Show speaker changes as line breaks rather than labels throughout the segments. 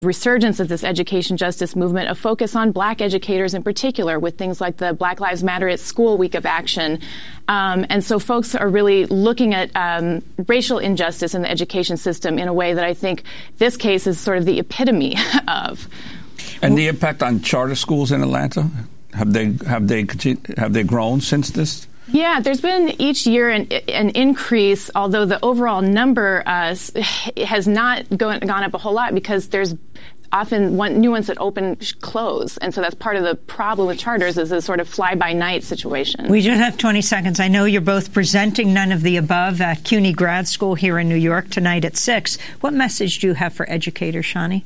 resurgence of this education justice movement, a focus on Black educators in particular, with things like the Black Lives Matter at School Week of Action. And so folks are really looking at racial injustice in the education system in a way that I think this case is sort of the epitome of.
And the impact on charter schools in Atlanta, have they grown since this?
Yeah, there's been each year an increase, although the overall number has not gone up a whole lot, because there's often new ones that close. And so that's part of the problem with charters, is a sort of fly-by-night situation.
We just have 20 seconds. I know you're both presenting None of the Above at CUNY Grad School here in New York tonight at 6. What message do you have for educators, Shani?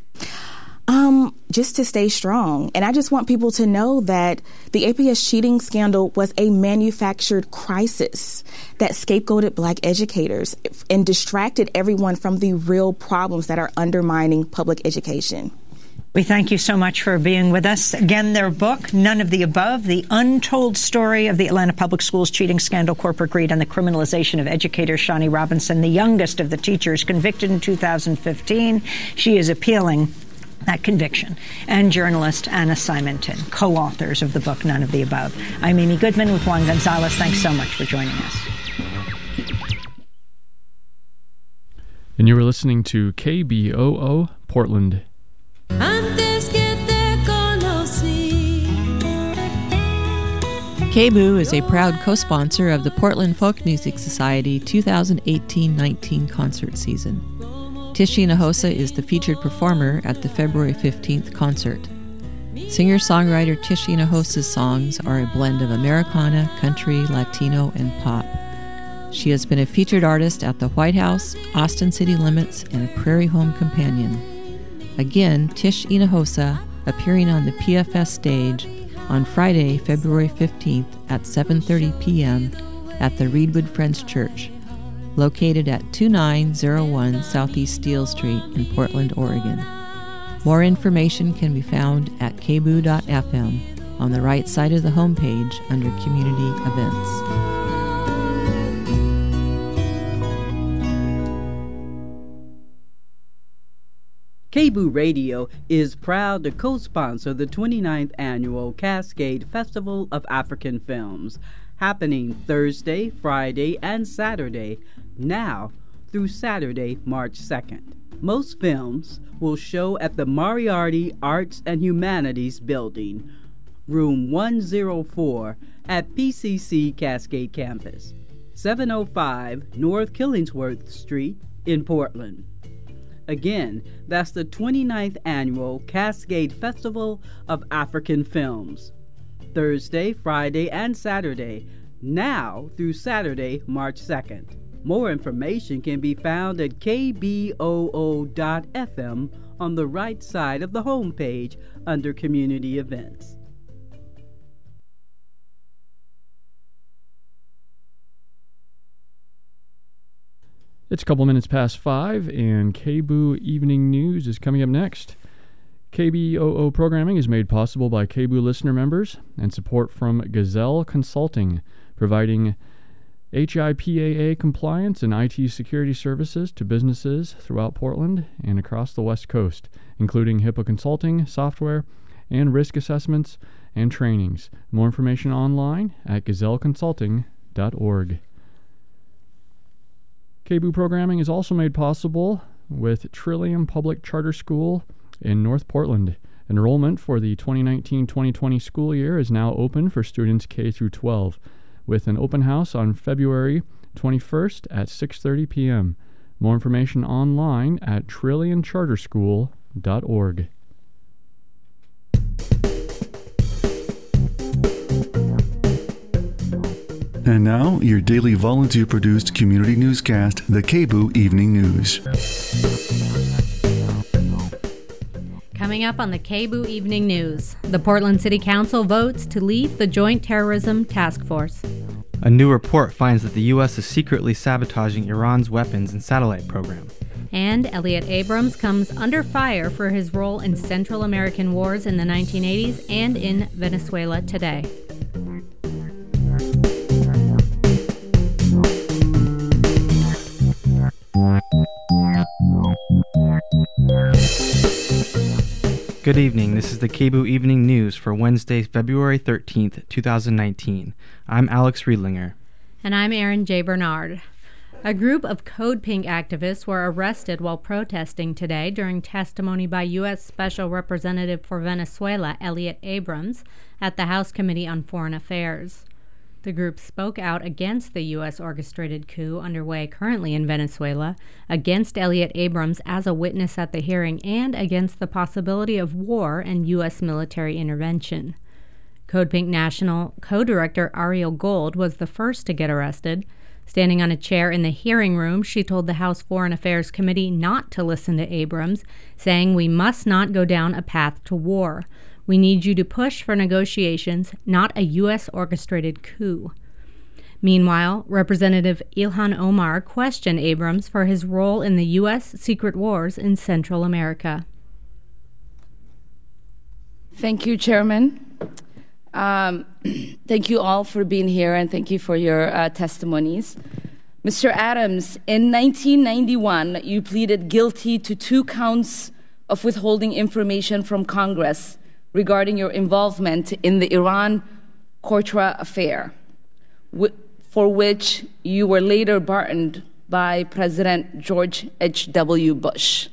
Just to stay strong. And I just want people to know that the APS cheating scandal was a manufactured crisis that scapegoated Black educators and distracted everyone from the real problems that are undermining public education.
We thank you so much for being with us. Again, their book, None of the Above, The Untold Story of the Atlanta Public Schools Cheating Scandal, Corporate Greed, and the Criminalization of Educators. Shani Robinson, the youngest of the teachers, convicted in 2015. She is appealing that conviction. And journalist Anna Simonton, co-authors of the book None of the Above. I'm Amy Goodman with Juan Gonzalez. Thanks so much for joining us.
And you were listening to KBOO Portland.
KBOO is a proud co-sponsor of the Portland Folk Music Society 2018-19 concert season. Tish Hinojosa is the featured performer at the February 15th concert. Singer-songwriter Tish Hinojosa's songs are a blend of Americana, country, Latino, and pop. She has been a featured artist at the White House, Austin City Limits, and a Prairie Home Companion. Again, Tish Hinojosa appearing on the PFS stage on Friday, February 15th at 7:30 p.m. at the Reedwood Friends Church, located at 2901 Southeast Steele Street in Portland, Oregon. More information can be found at kboo.fm on the right side of the homepage under Community Events.
KBOO Radio is proud to co-sponsor the 29th Annual Cascade Festival of African Films, happening Thursday, Friday, and Saturday, now through Saturday, March 2nd. Most films will show at the Moriarty Arts and Humanities Building, room 104 at PCC Cascade Campus, 705 North Killingsworth Street in Portland. Again, that's the 29th Annual Cascade Festival of African Films, Thursday, Friday, and Saturday, now through Saturday, March 2nd. More information can be found at kboo.fm on the right side of the homepage under Community Events.
It's a couple minutes past 5, and KBOO Evening News is coming up next. KBOO programming is made possible by KBOO listener members and support from Gazelle Consulting, providing HIPAA compliance and IT security services to businesses throughout Portland and across the West Coast, including HIPAA consulting, software, and risk assessments and trainings. More information online at gazelleconsulting.org. KBOO programming is also made possible with Trillium Public Charter School in North Portland. Enrollment for the 2019-2020 school year is now open for students K through 12, with an open house on February 21st at 6:30 p.m. More information online at trillioncharterschool.org.
And now, your daily volunteer-produced community newscast, the KBOO Evening News.
Coming up on the KBOO Evening News, the Portland City Council votes to leave the Joint Terrorism Task Force.
A new report finds that the U.S. is secretly sabotaging Iran's weapons and satellite program.
And Elliott Abrams comes under fire for his role in Central American wars in the 1980s and in Venezuela today.
Good evening. This is the KBOO Evening News for Wednesday, February 13th, 2019. I'm Alex Riedlinger.
And I'm Erin J. Bernard. A group of Code Pink activists were arrested while protesting today during testimony by U.S. Special Representative for Venezuela, Elliott Abrams, at the House Committee on Foreign Affairs. The group spoke out against the U.S. orchestrated coup underway currently in Venezuela, against Elliott Abrams as a witness at the hearing, and against the possibility of war and U.S. military intervention. Code Pink National Co-Director Ariel Gold was the first to get arrested. Standing on a chair in the hearing room, she told the House Foreign Affairs Committee not to listen to Abrams, saying, "We must not go down a path to war. We need you to push for negotiations, not a U.S.-orchestrated coup." Meanwhile, Representative Ilhan Omar questioned Abrams for his role in the U.S. secret wars in Central America.
Thank you, Chairman. Thank you all for being here, and thank you for your testimonies. Mr. Adams, in 1991, you pleaded guilty to 2 counts of withholding information from Congress regarding your involvement in the Iran-Contra affair, for which you were later pardoned by President George H.W. Bush.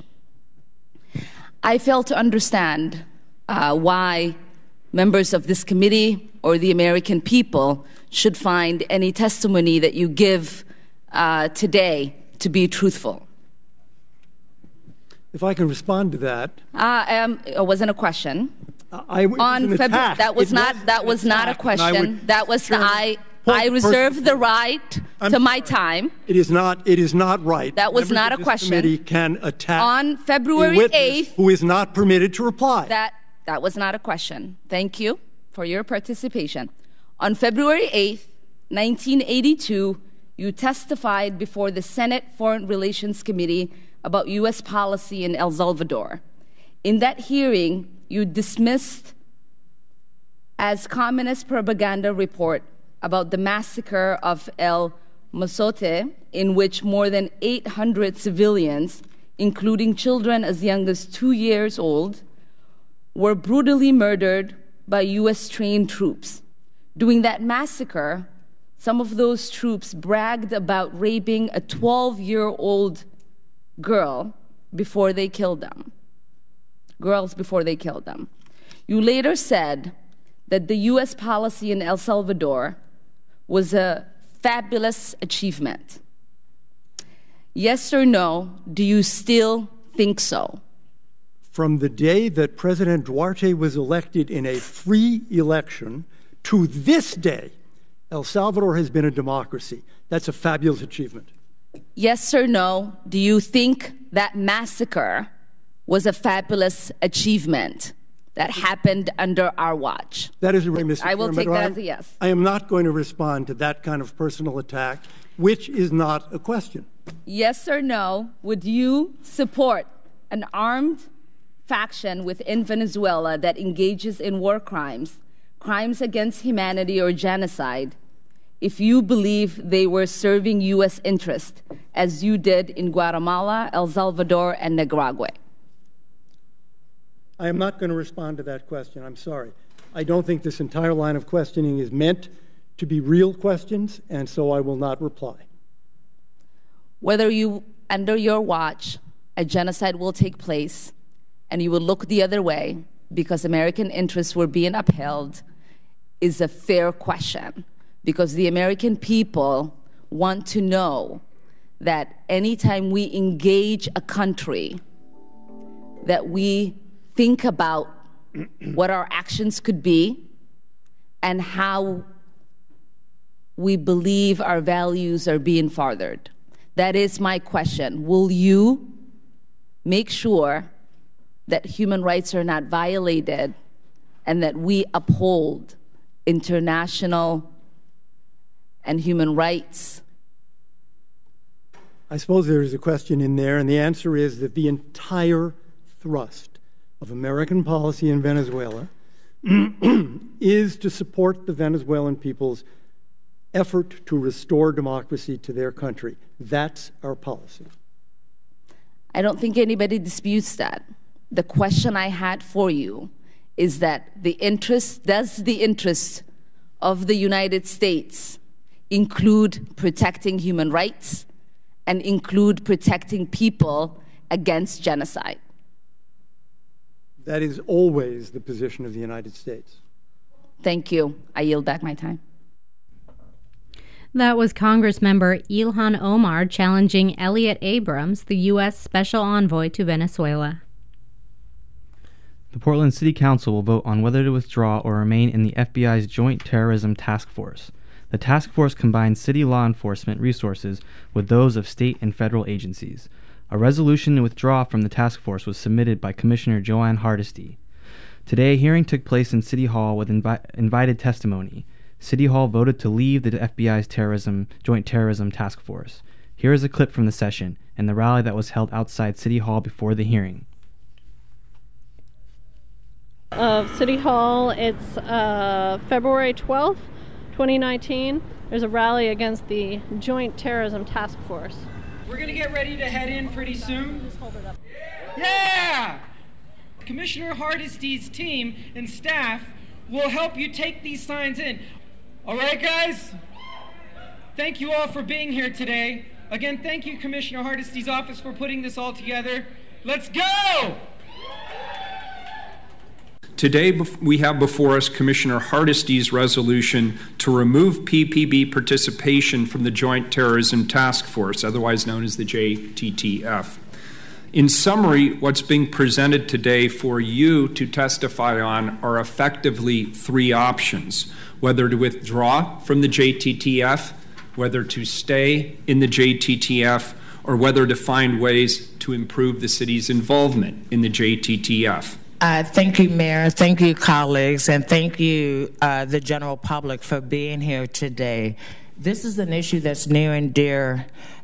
I fail to understand why members of this committee or the American people should find any testimony that you give today to be truthful.
If I can respond to that.
It wasn't a question. That was not a question. I reserve the right to my time.
It is not right.
That was not a question.
Committee can attack
on February 8th,
who is not permitted to reply.
That was not a question. Thank you for your participation. On February 8th, 1982, you testified before the Senate Foreign Relations Committee about U.S. policy in El Salvador. In that hearing, you dismissed as communist propaganda report about the massacre of El Mozote, in which more than 800 civilians, including children as young as 2 years old, were brutally murdered by U.S.-trained troops. During that massacre, some of those troops bragged about raping a 12-year-old girl before they killed them. You later said that the U.S. policy in El Salvador was a fabulous achievement. Yes or no, do you still think so?
From the day that President Duarte was elected in a free election to this day, El Salvador has been a democracy. That's a fabulous achievement.
Yes or no, do you think that massacre was a fabulous achievement that happened under our watch?
That is right, Mr.
I will
Chairman.
take that as a yes.
I am not going to respond to that kind of personal attack, which is not a question.
Yes or no, would you support an armed faction within Venezuela that engages in war crimes, crimes against humanity or genocide, if you believe they were serving U.S. interest, as you did in Guatemala, El Salvador, and Nicaragua?
I am not going to respond to that question. I'm sorry. I don't think this entire line of questioning is meant to be real questions, and so I will not reply.
Whether under your watch, a genocide will take place, and you will look the other way because American interests were being upheld, is a fair question. Because the American people want to know that anytime we engage a country, that we think about what our actions could be and how we believe our values are being furthered. That is my question. Will you make sure that human rights are not violated and that we uphold international and human rights?
I suppose there is a question in there, and the answer is that the entire thrust of American policy in Venezuela is to support the Venezuelan people's effort to restore democracy to their country. That's our policy.
I don't think anybody disputes that. The question I had for you is that does the interest of the United States include protecting human rights and include protecting people against genocide?
That is always the position of the United States.
Thank you. I yield back my time.
That was Congressmember Ilhan Omar challenging Elliott Abrams, the U.S. Special Envoy to Venezuela.
The Portland City Council will vote on whether to withdraw or remain in the FBI's Joint Terrorism Task Force. The task force combines city law enforcement resources with those of state and federal agencies. A resolution to withdraw from the task force was submitted by Commissioner Joanne Hardesty. Today, a hearing took place in City Hall with invited testimony. City Hall voted to leave the FBI's Joint Terrorism Task Force. Here is a clip from the session and the rally that was held outside City Hall before the hearing.
Of City Hall, it's February 12th, 2019. There's a rally against the Joint Terrorism Task Force.
We're going to get ready to head in pretty soon. Just hold it up. Yeah! Commissioner Hardesty's team and staff will help you take these signs in. All right, guys? Thank you all for being here today. Again, thank you, Commissioner Hardesty's office, for putting this all together. Let's go!
Today, we have before us Commissioner Hardesty's resolution to remove PPB participation from the Joint Terrorism Task Force, otherwise known as the JTTF. In summary, what's being presented today for you to testify on are effectively three options: whether to withdraw from the JTTF, whether to stay in the JTTF, or whether to find ways to improve the city's involvement in the JTTF.
Thank you, Mayor. Thank you, colleagues, and thank you, the general public, for being here today. This is an issue that's near and dear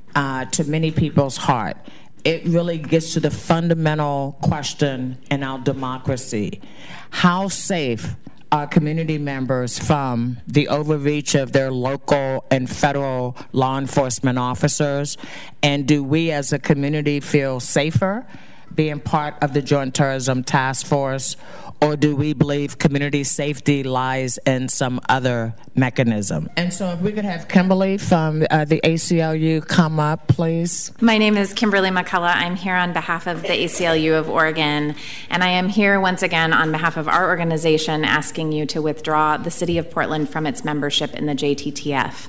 to many people's heart. It really gets to the fundamental question in our democracy. How safe are community members from the overreach of their local and federal law enforcement officers? And do we as a community feel safer being part of the Joint Terrorism Task Force, or do we believe community safety lies in some other mechanism? And so if we could have Kimberly from the ACLU come up, please.
My name is Kimberly McCullough. I'm here on behalf of the ACLU of Oregon, and I am here once again on behalf of our organization asking you to withdraw the City of Portland from its membership in the JTTF.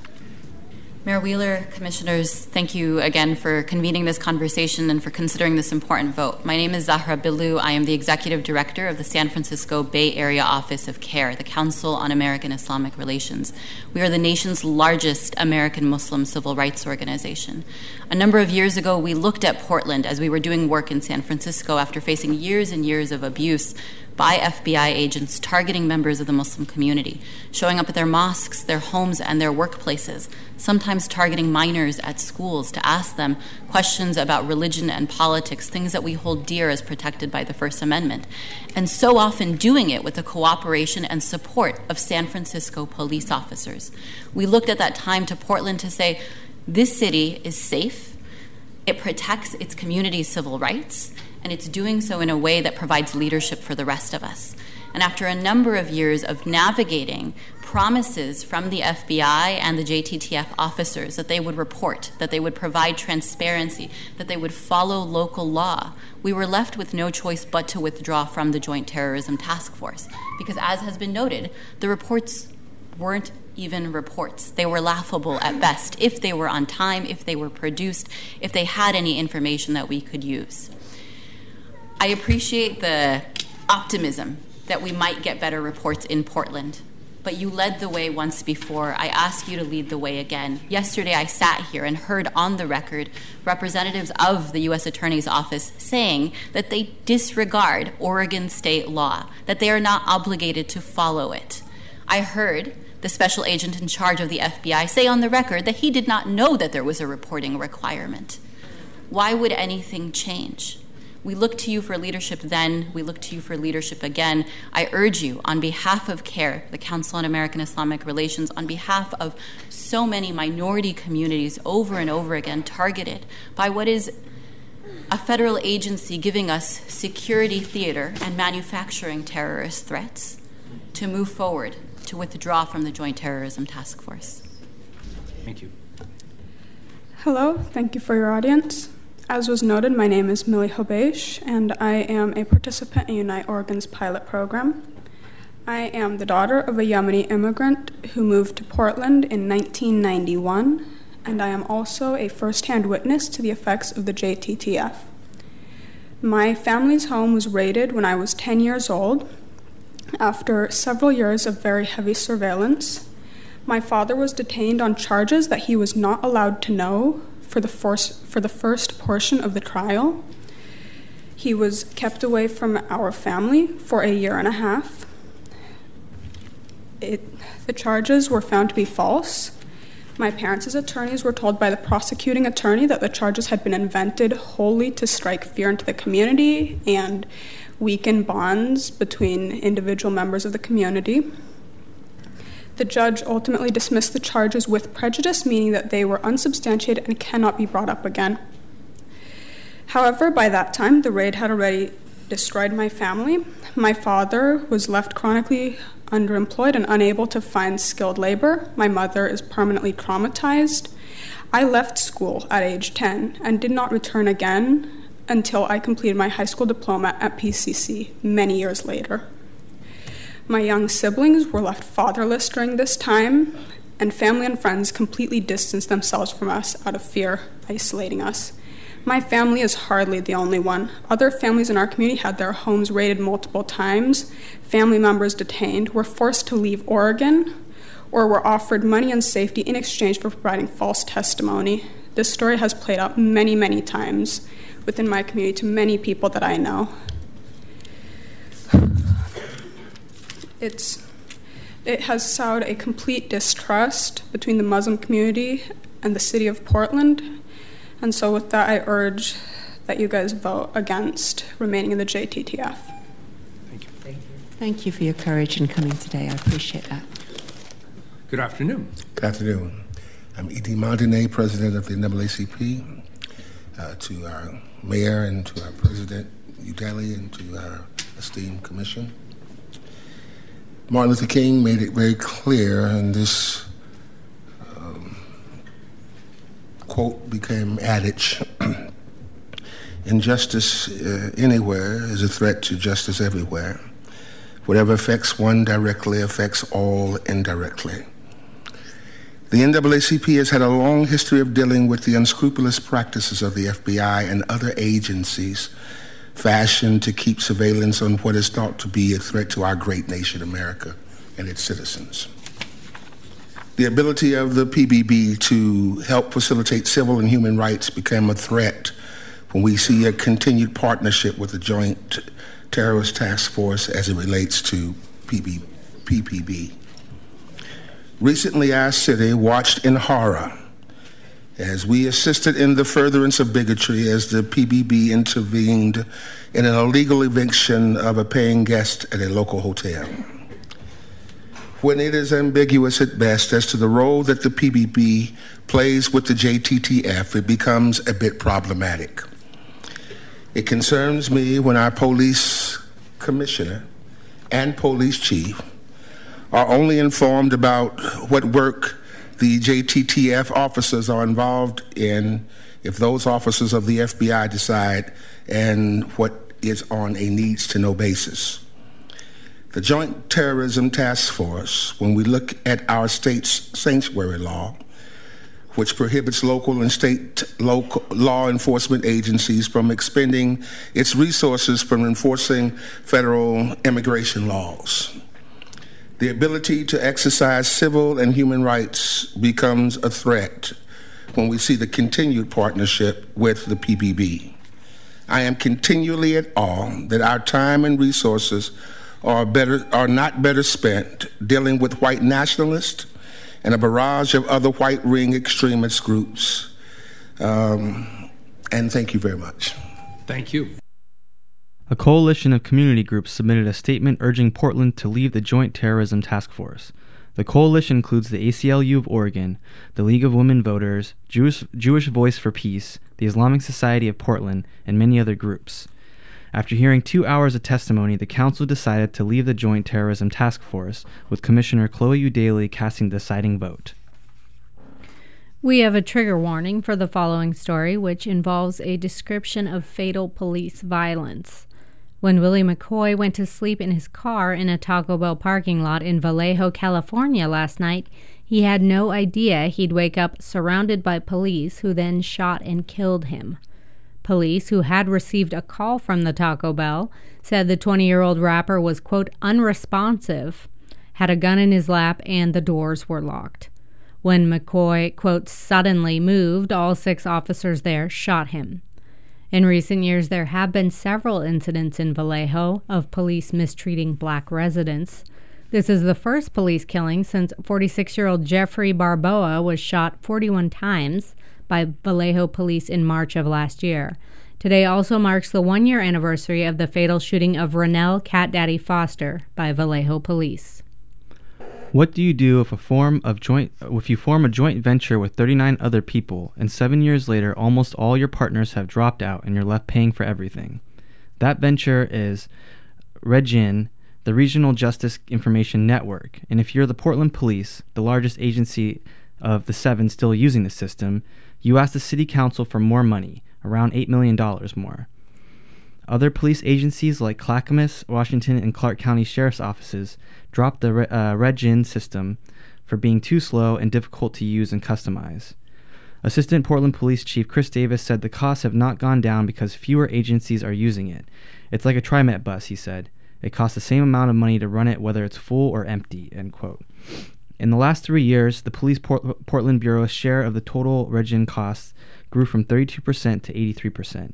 Mayor Wheeler, commissioners, thank you again for convening this conversation and for considering this important vote. My name is Zahra Billu. I am the executive director of the San Francisco Bay Area Office of CARE, the Council on American Islamic Relations. We are the nation's largest American Muslim civil rights organization. A number of years ago, we looked at Portland as we were doing work in San Francisco after facing years and years of abuse by FBI agents targeting members of the Muslim community, showing up at their mosques, their homes, and their workplaces, sometimes targeting minors at schools to ask them questions about religion and politics, things that we hold dear as protected by the First Amendment, and so often doing it with the cooperation and support of San Francisco police officers. We looked at that time to Portland to say, this city is safe, it protects its community's civil rights, and it's doing so in a way that provides leadership for the rest of us. And after a number of years of navigating promises from the FBI and the JTTF officers that they would report, that they would provide transparency, that they would follow local law, we were left with no choice but to withdraw from the Joint Terrorism Task Force. Because as has been noted, the reports weren't even reports. They were laughable at best, if they were on time, if they were produced, if they had any information that we could use. I appreciate the optimism that we might get better reports in Portland, but you led the way once before. I ask you to lead the way again. Yesterday, I sat here and heard on the record representatives of the U.S. Attorney's Office saying that they disregard Oregon state law, that they are not obligated to follow it. I heard the special agent in charge of the FBI say on the record that he did not know that there was a reporting requirement. Why would anything change? We look to you for leadership then, we look to you for leadership again. I urge you, on behalf of CARE, the Council on American Islamic Relations, on behalf of so many minority communities over and over again targeted by what is a federal agency giving us security theater and manufacturing terrorist threats, to move forward, to withdraw from the Joint Terrorism Task Force.
Thank you.
Hello, thank you for your audience. As was noted, my name is Millie Hobesh, and I am a participant in Unite Oregon's pilot program. I am the daughter of a Yemeni immigrant who moved to Portland in 1991, and I am also a first-hand witness to the effects of the JTTF. My family's home was raided when I was 10 years old. After several years of very heavy surveillance, my father was detained on charges that he was not allowed to know for the first portion of the trial. He was kept away from our family for a year and a half. The charges were found to be false. My parents' attorneys were told by the prosecuting attorney that the charges had been invented wholly to strike fear into the community and weaken bonds between individual members of the community. The judge ultimately dismissed the charges with prejudice, meaning that they were unsubstantiated and cannot be brought up again. However, by that time, the raid had already destroyed my family. My father was left chronically underemployed and unable to find skilled labor. My mother is permanently traumatized. I left school at age 10 and did not return again until I completed my high school diploma at PCC many years later. My young siblings were left fatherless during this time, and family and friends completely distanced themselves from us out of fear, isolating us. My family is hardly the only one. Other families in our community had their homes raided multiple times, family members detained, were forced to leave Oregon, or were offered money and safety in exchange for providing false testimony. This story has played out many, many times within my community to many people that I know. It has sowed a complete distrust between the Muslim community and the city of Portland. And so with that, I urge that you guys vote against remaining in the JTTF.
Thank you.
Thank you. Thank you for your courage in coming today. I appreciate that.
Good afternoon.
Good afternoon. I'm E.D. Montanay, president of the NAACP. To our mayor and to our president, Udeli, and to our esteemed commission. Martin Luther King made it very clear, and this quote became adage: injustice anywhere is a threat to justice everywhere. Whatever affects one directly affects all indirectly. The NAACP has had a long history of dealing with the unscrupulous practices of the FBI and other agencies fashioned to keep surveillance on what is thought to be a threat to our great nation, America, and its citizens. The ability of the PBB to help facilitate civil and human rights became a threat when we see a continued partnership with the Joint Terrorist Task Force as it relates to PPB. Recently, our city watched in horror as we assisted in the furtherance of bigotry as the PBB intervened in an illegal eviction of a paying guest at a local hotel. When it is ambiguous at best as to the role that the PBB plays with the JTTF, it becomes a bit problematic. It concerns me when our police commissioner and police chief are only informed about what work the JTTF officers are involved in if those officers of the FBI decide, and what is on a needs-to-know basis. The Joint Terrorism Task Force, when we look at our state's sanctuary law, which prohibits local and state law enforcement agencies from expending its resources from enforcing federal immigration laws. The ability to exercise civil and human rights becomes a threat when we see the continued partnership with the PBB. I am continually at awe that our time and resources are not better spent dealing with white nationalists and a barrage of other white ring extremist groups. And thank you very much.
Thank you.
A coalition of community groups submitted a statement urging Portland to leave the Joint Terrorism Task Force. The coalition includes the ACLU of Oregon, the League of Women Voters, Jewish Voice for Peace, the Islamic Society of Portland, and many other groups. After hearing 2 hours of testimony, the council decided to leave the Joint Terrorism Task Force, with Commissioner Chloe Eudaly casting the deciding vote.
We have a trigger warning for the following story, which involves a description of fatal police violence. When Willie McCoy went to sleep in his car in a Taco Bell parking lot in Vallejo, California last night, he had no idea he'd wake up surrounded by police who then shot and killed him. Police, who had received a call from the Taco Bell, said the 20-year-old rapper was, quote, unresponsive, had a gun in his lap, and the doors were locked. When McCoy, quote, suddenly moved, all 6 officers there shot him. In recent years, there have been several incidents in Vallejo of police mistreating black residents. This is the first police killing since 46-year-old Jeffrey Barboa was shot 41 times by Vallejo police in March of last year. Today also marks the 1-year anniversary of the fatal shooting of Rennell Cat Daddy Foster by Vallejo police.
What do you do if you form a joint venture with 39 other people, and 7 years later almost all your partners have dropped out and you're left paying for everything? That venture is REGIN, the Regional Justice Information Network. And if you're the Portland Police, the largest agency of the 7 still using the system, you ask the City Council for more money, around $8 million more. Other police agencies like Clackamas, Washington, and Clark County Sheriff's Offices dropped the REGIN system for being too slow and difficult to use and customize. Assistant Portland Police Chief Chris Davis said the costs have not gone down because fewer agencies are using it. It's like a TriMet bus, he said. It costs the same amount of money to run it whether it's full or empty, end quote. In the last 3 years, the Police Portland Bureau's share of the total REGIN costs grew from 32% to 83%.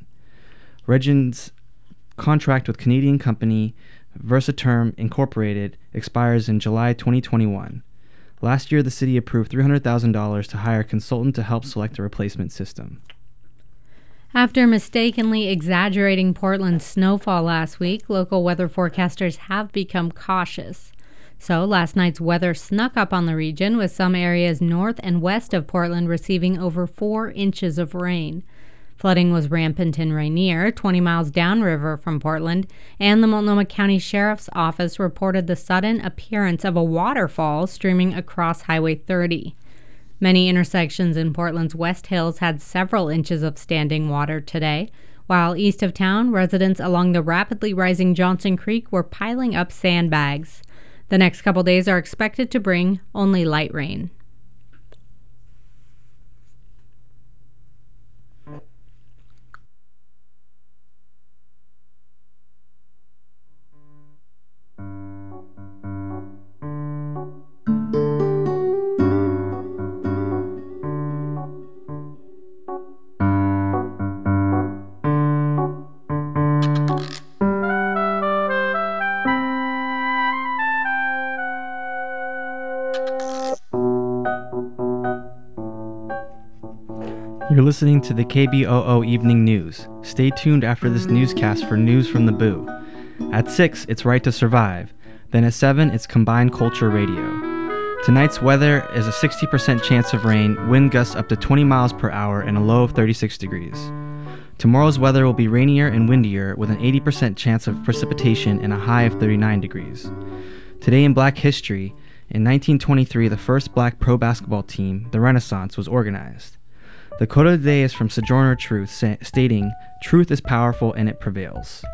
REGIN's contract with Canadian company Versaterm Incorporated expires in July 2021. Last year, the city approved $300,000 to hire a consultant to help select a replacement system.
After mistakenly exaggerating Portland's snowfall last week, local weather forecasters have become cautious. So last night's weather snuck up on the region, with some areas north and west of Portland receiving over 4 inches of rain. Flooding was rampant in Rainier, 20 miles downriver from Portland, and the Multnomah County Sheriff's Office reported the sudden appearance of a waterfall streaming across Highway 30. Many intersections in Portland's West Hills had several inches of standing water today, while east of town, residents along the rapidly rising Johnson Creek were piling up sandbags. The next couple days are expected to bring only light rain.
You're listening to the KBOO Evening News. Stay tuned after this newscast for news from the Boo. At 6, it's Right to Survive. Then at 7, it's Combined Culture Radio. Tonight's weather is a 60% chance of rain, wind gusts up to 20 miles per hour, and a low of 36 degrees. Tomorrow's weather will be rainier and windier, with an 80% chance of precipitation and a high of 39 degrees. Today in Black history, in 1923, the first black pro basketball team, the Renaissance, was organized. The quote of the day is from Sojourner Truth, stating, "Truth is powerful and it prevails."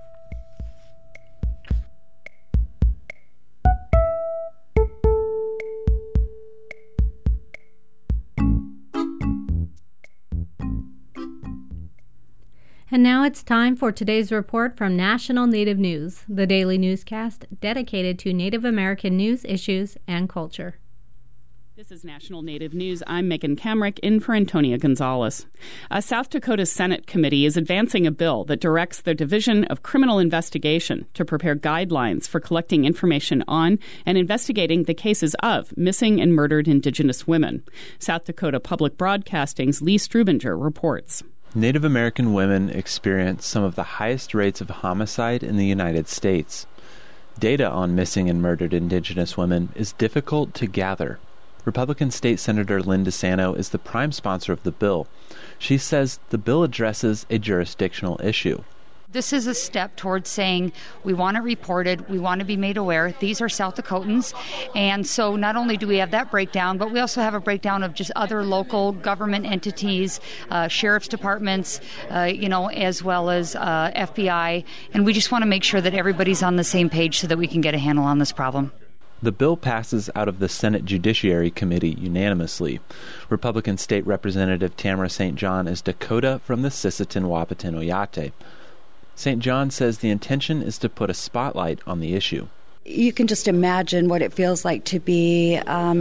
And now it's time for today's report from National Native News, the daily newscast dedicated to Native American news, issues, and culture.
This is National Native News. I'm Megan Kamrick, in for Antonia Gonzalez. A South Dakota Senate committee is advancing a bill that directs the Division of Criminal Investigation to prepare guidelines for collecting information on and investigating the cases of missing and murdered Indigenous women. South Dakota Public Broadcasting's Lee Strubinger reports.
Native American women experience some of the highest rates of homicide in the United States.
Data on missing and murdered Indigenous women is difficult to gather. Republican State Senator Lynn DeSanto is the prime sponsor of the bill. She says the bill addresses a jurisdictional issue.
This is a step towards saying we want it reported, we want to be made aware. These are South Dakotans, and so not only do we have that breakdown, but we also have a breakdown of just other local government entities, sheriff's departments, as well as FBI, and we just want to make sure that everybody's on the same page so that we can get a handle on this problem.
The bill passes out of the Senate Judiciary Committee unanimously. Republican State Representative Tamara St. John is Dakota from the Sisseton-Wahpeton Oyate. St. John says the intention is to put a spotlight on the issue.
You can just imagine what it feels like to be,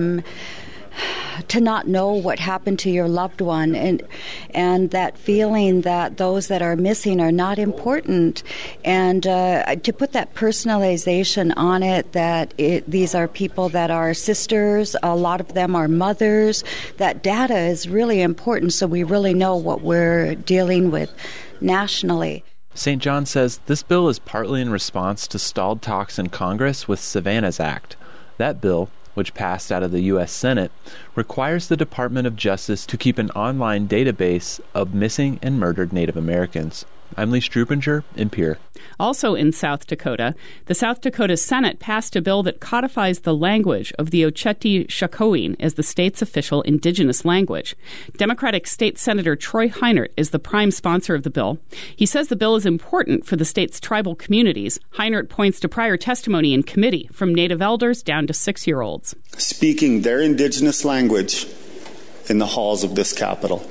to not know what happened to your loved one, and that feeling that those that are missing are not important, and to put that personalization on it, that these are people that are sisters, a lot of them are mothers. That data is really important so we really know what we're dealing with nationally.
St. John says this bill is partly in response to stalled talks in Congress with Savannah's Act. That bill, which passed out of the U.S. Senate, requires the Department of Justice to keep an online database of missing and murdered Native Americans. I'm Lee Strupinger in Pierre.
Also in South Dakota, the South Dakota Senate passed a bill that codifies the language of the Oceti-Sakowin as the state's official indigenous language. Democratic State Senator Troy Heinert is the prime sponsor of the bill. He says the bill is important for the state's tribal communities. Heinert points to prior testimony in committee from Native elders down to 6-year-olds.
Speaking their indigenous language in the halls of this Capitol.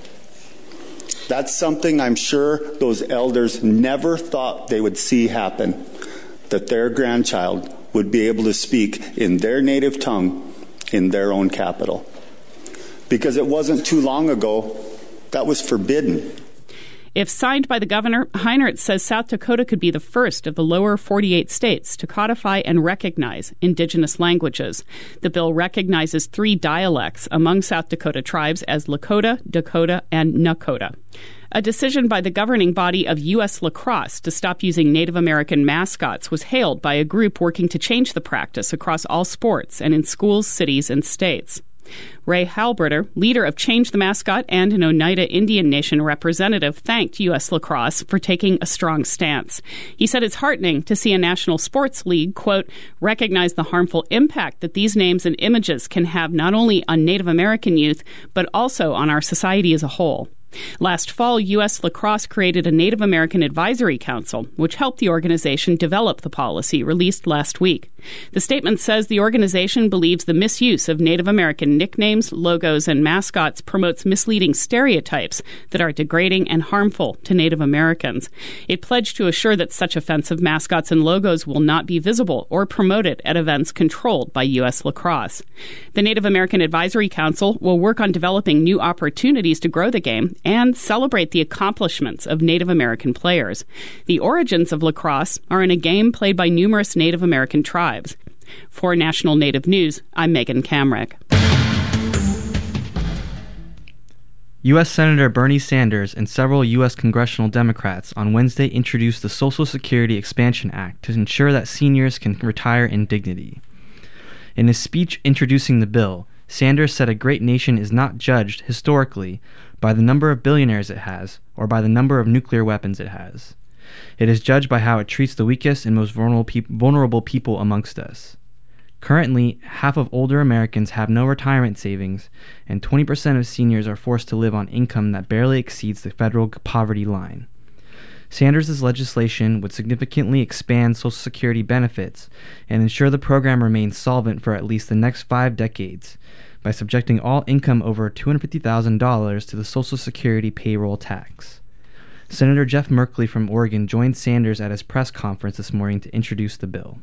That's something I'm sure those elders never thought they would see happen, that their grandchild would be able to speak in their native tongue in their own capital. Because it wasn't too long ago that was forbidden.
If signed by the governor, Heinert says South Dakota could be the first of the lower 48 states to codify and recognize indigenous languages. The bill recognizes 3 dialects among South Dakota tribes as Lakota, Dakota, and Nakota. A decision by the governing body of U.S. Lacrosse to stop using Native American mascots was hailed by a group working to change the practice across all sports and in schools, cities, and states. Ray Halberter, leader of Change the Mascot and an Oneida Indian Nation representative, thanked U.S. Lacrosse for taking a strong stance. He said it's heartening to see a national sports league, quote, recognize the harmful impact that these names and images can have not only on Native American youth, but also on our society as a whole. Last fall, U.S. Lacrosse created a Native American Advisory Council, which helped the organization develop the policy released last week. The statement says the organization believes the misuse of Native American nicknames, logos, and mascots promotes misleading stereotypes that are degrading and harmful to Native Americans. It pledged to assure that such offensive mascots and logos will not be visible or promoted at events controlled by U.S. Lacrosse. The Native American Advisory Council will work on developing new opportunities to grow the game and celebrate the accomplishments of Native American players. The origins of lacrosse are in a game played by numerous Native American tribes. For National Native News, I'm Megan Kamrick.
U.S. Senator Bernie Sanders and several U.S. congressional Democrats on Wednesday introduced the Social Security Expansion Act to ensure that seniors can retire in dignity. In his speech introducing the bill, Sanders said a great nation is not judged, historically, by the number of billionaires it has or by the number of nuclear weapons it has. It is judged by how it treats the weakest and most vulnerable people amongst us. Currently, half of older Americans have no retirement savings, and 20% of seniors are forced to live on income that barely exceeds the federal poverty line. Sanders' legislation would significantly expand Social Security benefits and ensure the program remains solvent for at least the next 5 decades by subjecting all income over $250,000 to the Social Security payroll tax. Senator Jeff Merkley from Oregon joined Sanders at his press conference this morning to introduce the bill.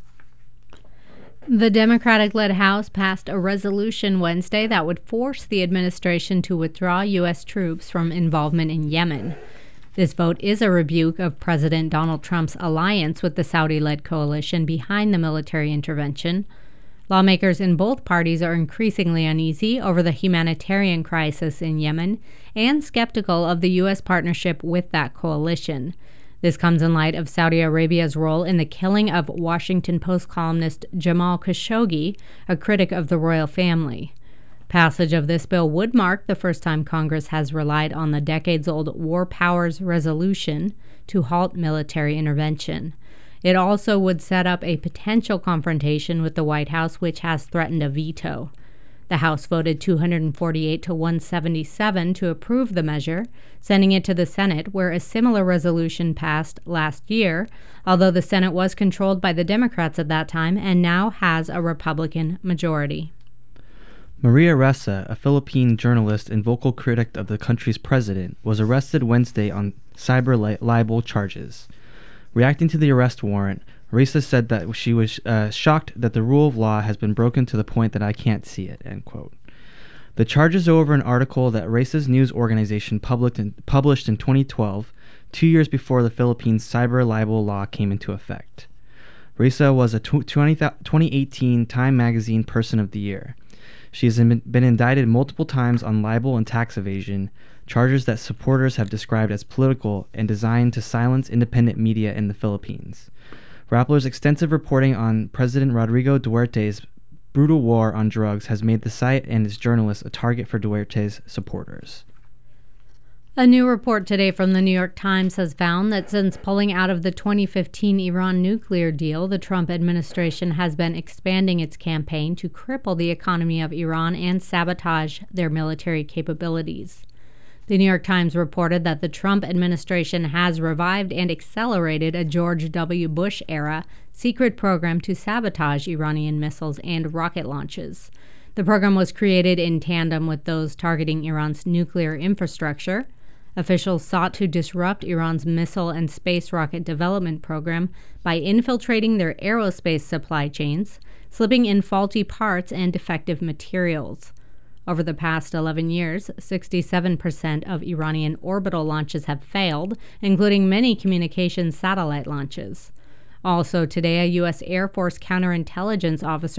The Democratic-led House passed a resolution Wednesday that would force the administration to withdraw U.S. troops from involvement in Yemen. This vote is a rebuke of President Donald Trump's alliance with the Saudi-led coalition behind the military intervention. Lawmakers in both parties are increasingly uneasy over the humanitarian crisis in Yemen and skeptical of the U.S. partnership with that coalition. This comes in light of Saudi Arabia's role in the killing of Washington Post columnist Jamal Khashoggi, a critic of the royal family. Passage of this bill would mark the first time Congress has relied on the decades-old War Powers Resolution to halt military intervention. It also would set up a potential confrontation with the White House, which has threatened a veto. The House voted 248 to 177 to approve the measure, sending it to the Senate, where a similar resolution passed last year, although the Senate was controlled by the Democrats at that time and now has a Republican majority.
Maria Ressa, a Philippine journalist and vocal critic of the country's president, was arrested Wednesday on cyber libel charges. Reacting to the arrest warrant, Ressa said that she was shocked that the rule of law has been broken to the point that I can't see it, end quote. The charges are over an article that Ressa's news organization published in 2012, 2 years before the Philippines cyber libel law came into effect. Ressa was a 2018 Time Magazine Person of the Year. She has been indicted multiple times on libel and tax evasion, charges that supporters have described as political and designed to silence independent media in the Philippines. Rappler's extensive reporting on President Rodrigo Duterte's brutal war on drugs has made the site and its journalists a target for Duterte's supporters.
A new report today from the New York Times has found that since pulling out of the 2015 Iran nuclear deal, the Trump administration has been expanding its campaign to cripple the economy of Iran and sabotage their military capabilities. The New York Times reported that the Trump administration has revived and accelerated a George W. Bush-era secret program to sabotage Iranian missiles and rocket launches. The program was created in tandem with those targeting Iran's nuclear infrastructure. Officials sought to disrupt Iran's missile and space rocket development program by infiltrating their aerospace supply chains, slipping in faulty parts and defective materials. Over the past 11 years, 67% of Iranian orbital launches have failed, including many communications satellite launches. Also today, a U.S. Air Force counterintelligence officer